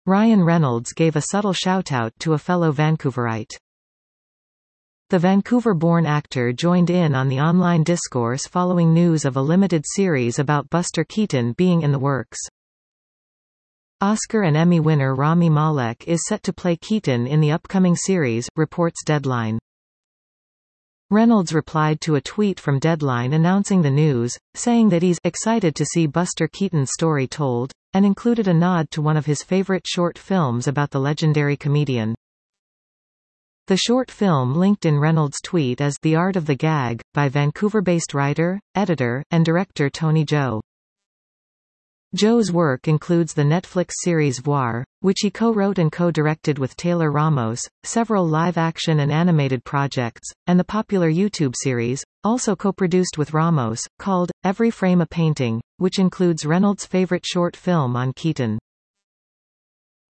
Ryan Reynolds gave a subtle shout-out to a fellow Vancouverite. The Vancouver-born actor joined in on the online discourse following news of a limited series about Buster Keaton being in the works. Oscar and Emmy winner Rami Malek is set to play Keaton in the upcoming series, reports Deadline. Reynolds replied to a tweet from Deadline announcing the news, saying that he's excited to see Buster Keaton's story told, and included a nod to one of his favorite short films about the legendary comedian. The short film linked in Reynolds' tweet as The Art of the Gag, by Vancouver-based writer, editor, and director Tony Zhou. Zhou's work includes the Netflix series Voir, which he co-wrote and co-directed with Taylor Ramos, several live-action and animated projects, and the popular YouTube series, also co-produced with Ramos, called Every Frame a Painting, which includes Reynolds' favorite short film on Keaton.